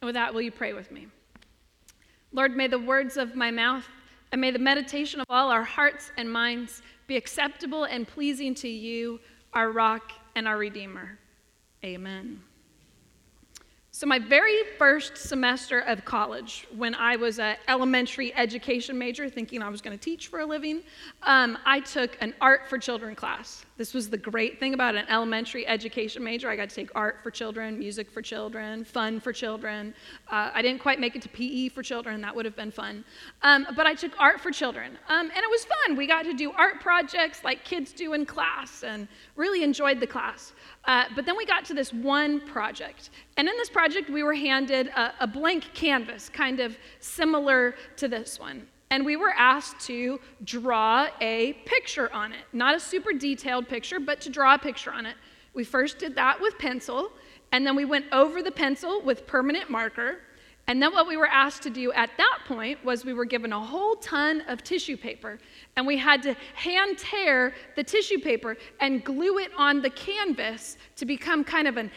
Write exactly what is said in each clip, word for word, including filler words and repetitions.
And with that, will you pray with me? Lord, may the words of my mouth and may the meditation of all our hearts and minds be acceptable and pleasing to you, our rock and our Redeemer. Amen. So my very first semester of college, when I was an elementary education major, thinking I was going to teach for a living, um, I took an art for children class. This was the great thing about an elementary education major. I got to take art for children, music for children, fun for children. Uh, I didn't quite make it to P E for children. That would have been fun. Um, but I took art for children, um, and it was fun. We got to do art projects like kids do in class and really enjoyed the class. Uh, but then we got to this one project. And in this project, we were handed a, a blank canvas, kind of similar to this one. And we were asked to draw a picture on it. Not a super detailed picture, but to draw a picture on it. We first did that with pencil, and then we went over the pencil with permanent marker. And then what we were asked to do at that point was we were given a whole ton of tissue paper, and we had to hand tear the tissue paper and glue it on the canvas to become kind of an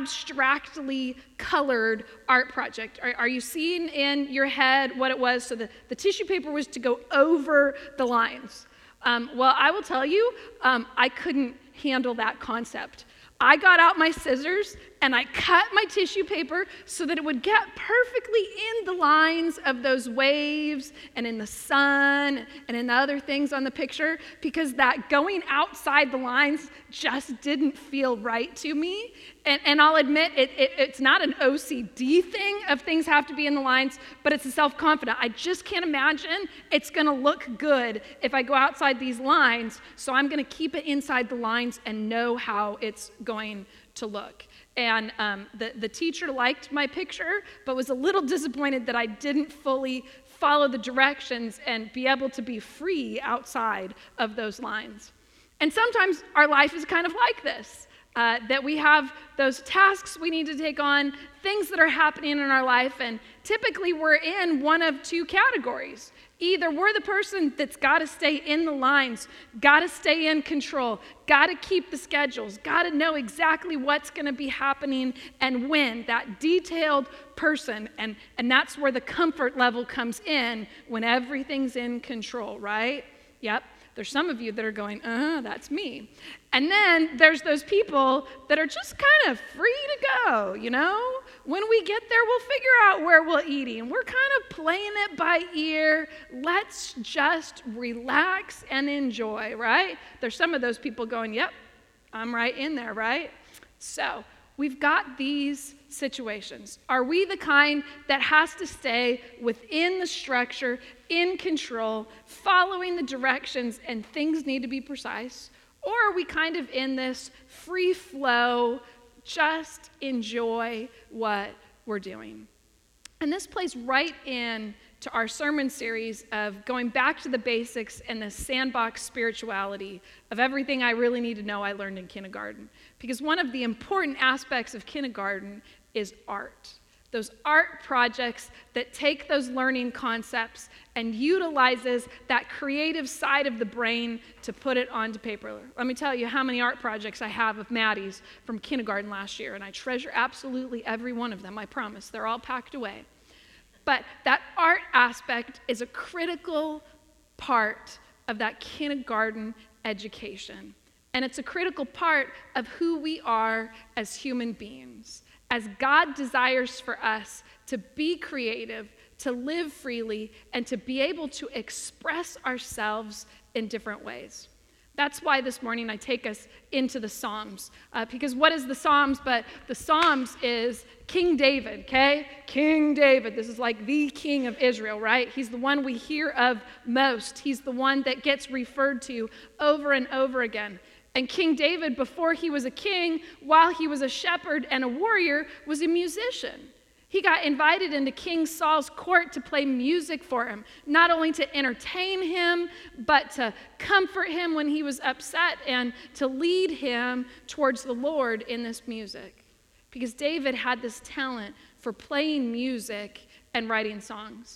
abstractly colored art project. Are, are you seeing in your head what it was? So the, the tissue paper was to go over the lines. Um, well, I will tell you, um, I couldn't handle that concept. I got out my scissors and I cut my tissue paper so that it would get perfectly in the lines of those waves and in the sun and in the other things on the picture, because that going outside the lines just didn't feel right to me. And, and I'll admit, it, it, it's not an O C D thing of things have to be in the lines, but it's a self-confident. I just can't imagine it's gonna look good if I go outside these lines, so I'm gonna keep it inside the lines and know how it's going to look. And um, the, the teacher liked my picture, but was a little disappointed that I didn't fully follow the directions and be able to be free outside of those lines. And sometimes our life is kind of like this, uh, that we have those tasks we need to take on, things that are happening in our life, and typically we're in one of two categories. Either we're the person that's got to stay in the lines, got to stay in control, got to keep the schedules, got to know exactly what's going to be happening and when, that detailed person. And, and that's where the comfort level comes in when everything's in control, right? Yep. There's some of you that are going, uh, that's me. And then there's those people that are just kind of free to go, you know? When we get there, we'll figure out where we'll eat. And we're kind of playing it by ear. Let's just relax and enjoy, right? There's some of those people going, yep, I'm right in there, right? So we've got these situations. Are we the kind that has to stay within the structure, in control, following the directions, and things need to be precise? Or are we kind of in this free flow, just enjoy what we're doing? And this plays right in to our sermon series of going back to the basics and the sandbox spirituality of everything I really need to know I learned in kindergarten. Because one of the important aspects of kindergarten is art. Those art projects that take those learning concepts and utilizes that creative side of the brain to put it onto paper. Let me tell you how many art projects I have of Maddie's from kindergarten last year, and I treasure absolutely every one of them, I promise. They're all packed away. But that art aspect is a critical part of that kindergarten education. And it's a critical part of who we are as human beings, as God desires for us to be creative, to live freely, and to be able to express ourselves in different ways. That's why this morning I take us into the Psalms. Uh, because what is the Psalms? But the Psalms is King David, okay? King David. This is like the king of Israel, right? He's the one we hear of most. He's the one that gets referred to over and over again. And King David, before he was a king, while he was a shepherd and a warrior, was a musician. He got invited into King Saul's court to play music for him, not only to entertain him, but to comfort him when he was upset and to lead him towards the Lord in this music. Because David had this talent for playing music and writing songs.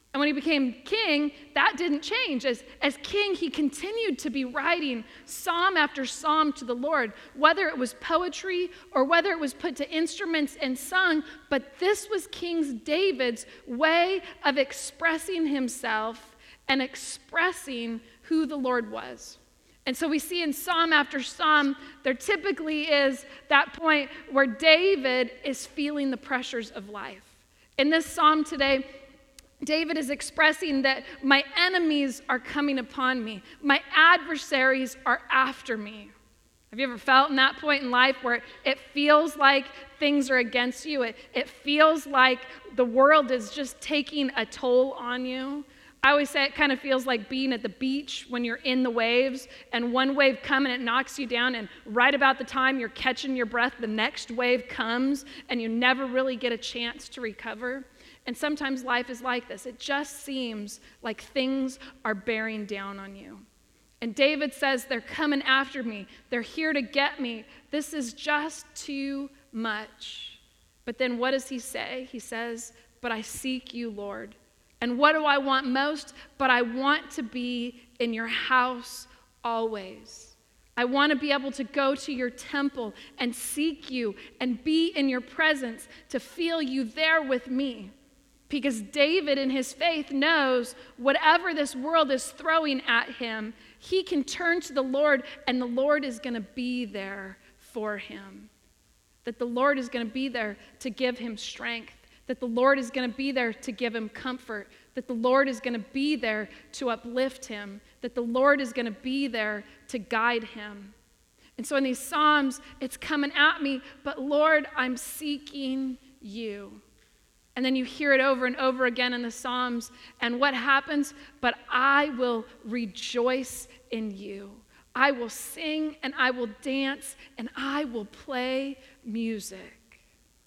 And when he became king, that didn't change. As, as king, he continued to be writing psalm after psalm to the Lord, whether it was poetry or whether it was put to instruments and sung. But this was King David's way of expressing himself and expressing who the Lord was. And so we see in psalm after psalm, there typically is that point where David is feeling the pressures of life. In this psalm today, David is expressing that my enemies are coming upon me. My adversaries are after me. Have you ever felt in that point in life where it feels like things are against you? It, it feels like the world is just taking a toll on you. I always say it kind of feels like being at the beach when you're in the waves and one wave comes and it knocks you down, and right about the time you're catching your breath, the next wave comes and you never really get a chance to recover. And sometimes life is like this. It just seems like things are bearing down on you. And David says, they're coming after me. They're here to get me. This is just too much. But then what does he say? He says, but I seek you, Lord. And what do I want most? But I want to be in your house always. I want to be able to go to your temple and seek you and be in your presence, to feel you there with me. Because David in his faith knows whatever this world is throwing at him, he can turn to the Lord and the Lord is going to be there for him. That the Lord is going to be there to give him strength. That the Lord is going to be there to give him comfort. That the Lord is going to be there to uplift him. That the Lord is going to be there to guide him. And so in these Psalms, it's coming at me, but Lord, I'm seeking you. And then you hear it over and over again in the Psalms. And what happens? But I will rejoice in you. I will sing and I will dance and I will play music.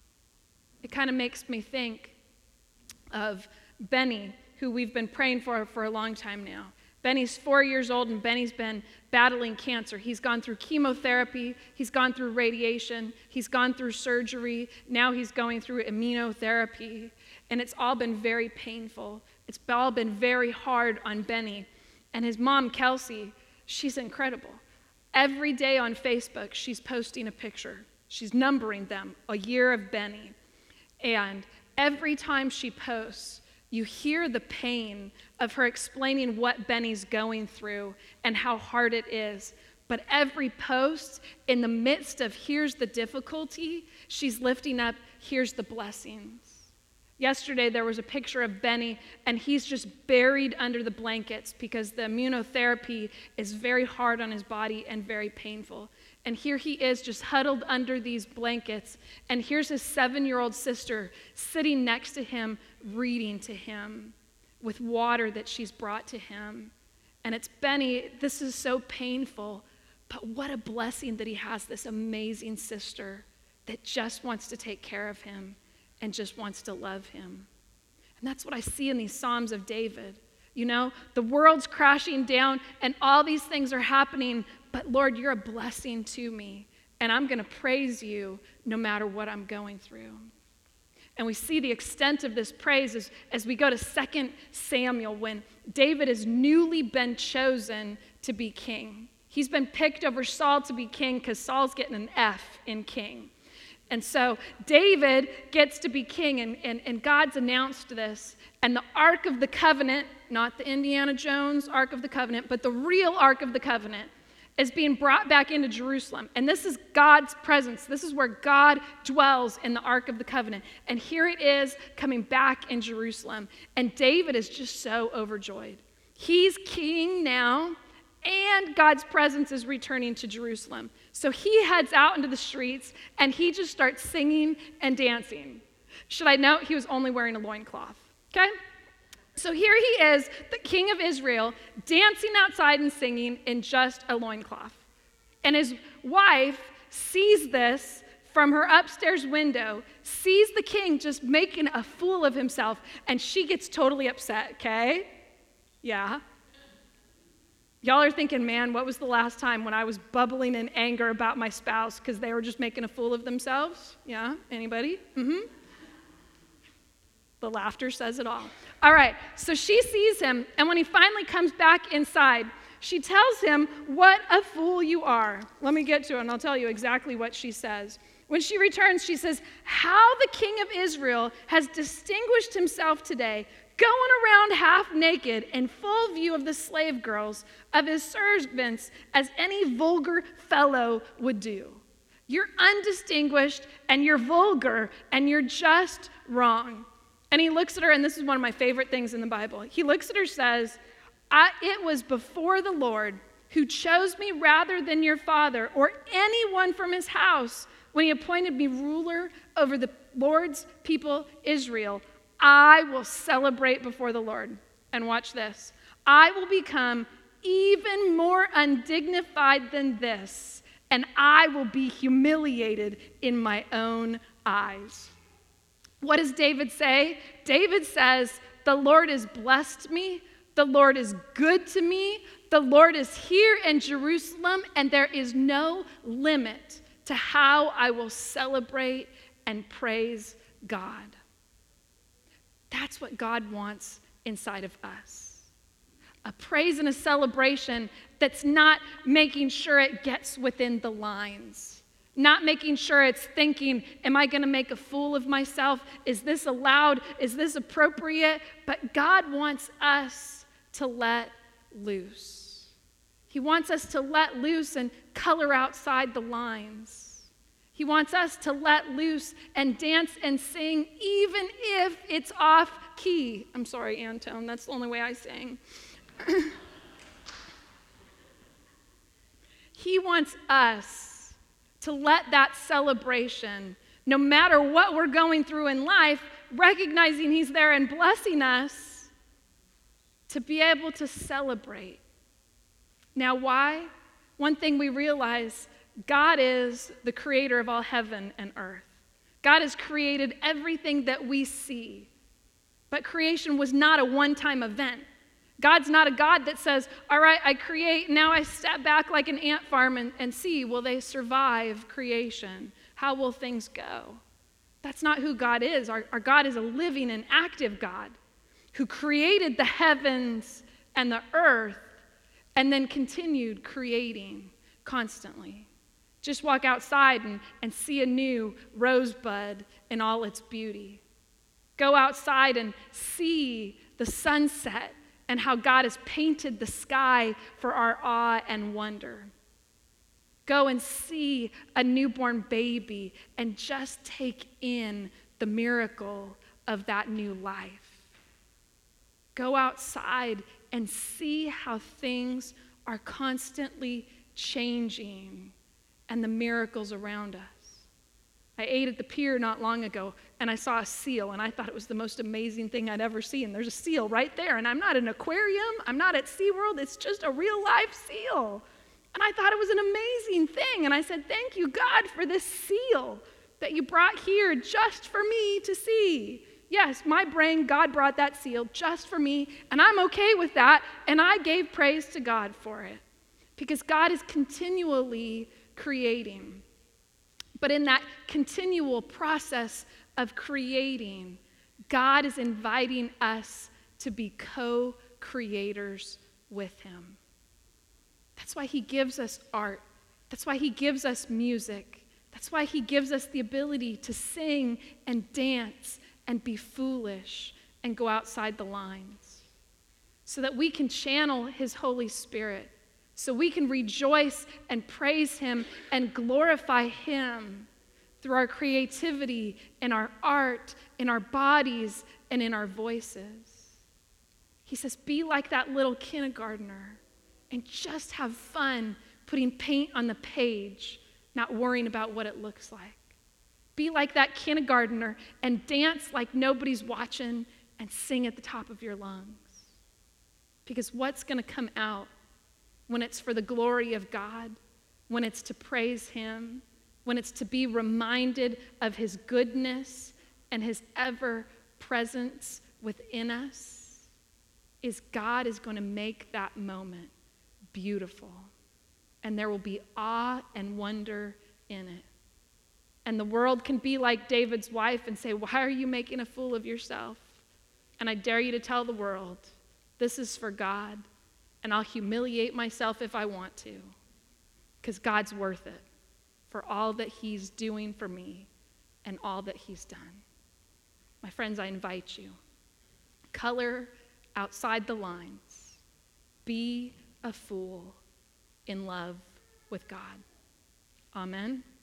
It kind of makes me think of Benny, who we've been praying for for a long time now. Benny's four years old and Benny's been battling cancer. He's gone through chemotherapy, he's gone through radiation, he's gone through surgery, now he's going through immunotherapy, and it's all been very painful. It's all been very hard on Benny. And his mom, Kelsey, she's incredible. Every day on Facebook, she's posting a picture. She's numbering them, a year of Benny. And every time she posts, you hear the pain of her explaining what Benny's going through and how hard it is. But every post, in the midst of here's the difficulty, she's lifting up, here's the blessings. Yesterday, there was a picture of Benny, and he's just buried under the blankets because the immunotherapy is very hard on his body and very painful. And here he is just huddled under these blankets. And here's his seven-year-old sister sitting next to him, reading to him with water that she's brought to him. And it's Benny, this is so painful, but what a blessing that he has this amazing sister that just wants to take care of him and just wants to love him. And that's what I see in these Psalms of David. You know, the world's crashing down and all these things are happening, but Lord, you're a blessing to me, and I'm going to praise you no matter what I'm going through. And we see the extent of this praise as, as we go to Second Samuel, when David has newly been chosen to be king. He's been picked over Saul to be king because Saul's getting an F in king. And so David gets to be king, and, and, and God's announced this. And the Ark of the Covenant, not the Indiana Jones Ark of the Covenant, but the real Ark of the Covenant, is being brought back into Jerusalem. And this is God's presence. This is where God dwells, in the Ark of the Covenant. And here it is coming back in Jerusalem. And David is just so overjoyed. He's king now, and God's presence is returning to Jerusalem. So he heads out into the streets, and he just starts singing and dancing. Should I note, he was only wearing a loincloth, okay? So here he is, the king of Israel, dancing outside and singing in just a loincloth. And his wife sees this from her upstairs window, sees the king just making a fool of himself, and she gets totally upset, okay? Yeah. Y'all are thinking, man, what was the last time when I was bubbling in anger about my spouse because they were just making a fool of themselves? Yeah, anybody? Mm-hmm. The laughter says it all. All right, so she sees him, and when he finally comes back inside, she tells him, "What a fool you are." Let me get to it, and I'll tell you exactly what she says. When she returns, she says, "How the king of Israel has distinguished himself today, going around half naked in full view of the slave girls of his servants, as any vulgar fellow would do. You're undistinguished, and you're vulgar, and you're just wrong." And he looks at her, and this is one of my favorite things in the Bible. He looks at her and says, I, it was before the Lord who chose me rather than your father or anyone from his house when he appointed me ruler over the Lord's people, Israel. I will celebrate before the Lord. And watch this. I will become even more undignified than this, and I will be humiliated in my own eyes. What does David say? David says, the Lord has blessed me. The Lord is good to me. The Lord is here in Jerusalem, and there is no limit to how I will celebrate and praise God. That's what God wants inside of us. A praise and a celebration that's not making sure it gets within the lines. Not making sure it's thinking, am I going to make a fool of myself? Is this allowed? Is this appropriate? But God wants us to let loose. He wants us to let loose and color outside the lines. He wants us to let loose and dance and sing even if it's off key. I'm sorry, Antone, that's the only way I sing. He wants us to let that celebration, no matter what we're going through in life, recognizing he's there and blessing us, to be able to celebrate. Now, why? One thing we realize, God is the creator of all heaven and earth. God has created everything that we see. But creation was not a one-time event. God's not a God that says, all right, I create, now I step back like an ant farm and, and see, will they survive creation? How will things go? That's not who God is. Our, our God is a living and active God who created the heavens and the earth and then continued creating constantly. Just walk outside and, and see a new rosebud in all its beauty. Go outside and see the sunset and how God has painted the sky for our awe and wonder. Go and see a newborn baby and just take in the miracle of that new life. Go outside and see how things are constantly changing and the miracles around us. I ate at the pier not long ago, and I saw a seal, and I thought it was the most amazing thing I'd ever seen. There's a seal right there, and I'm not in an aquarium. I'm not at SeaWorld. It's just a real-life seal. And I thought it was an amazing thing, and I said, thank you, God, for this seal that you brought here just for me to see. Yes, my brain, God brought that seal just for me, and I'm okay with that, and I gave praise to God for it because God is continually creating. But in that continual process of creating, God is inviting us to be co-creators with him. That's why he gives us art. That's why he gives us music. That's why he gives us the ability to sing and dance and be foolish and go outside the lines so that we can channel his Holy Spirit, so we can rejoice and praise him and glorify him through our creativity and our art, in our bodies, and in our voices. He says, be like that little kindergartner and just have fun putting paint on the page, not worrying about what it looks like. Be like that kindergartner and dance like nobody's watching and sing at the top of your lungs. Because what's going to come out when it's for the glory of God, when it's to praise him, when it's to be reminded of his goodness and his ever presence within us, is God is going to make that moment beautiful. And there will be awe and wonder in it. And the world can be like David's wife and say, why are you making a fool of yourself? And I dare you to tell the world, this is for God, and I'll humiliate myself if I want to, because God's worth it for all that he's doing for me and all that he's done. My friends, I invite you, color outside the lines. Be a fool in love with God. Amen.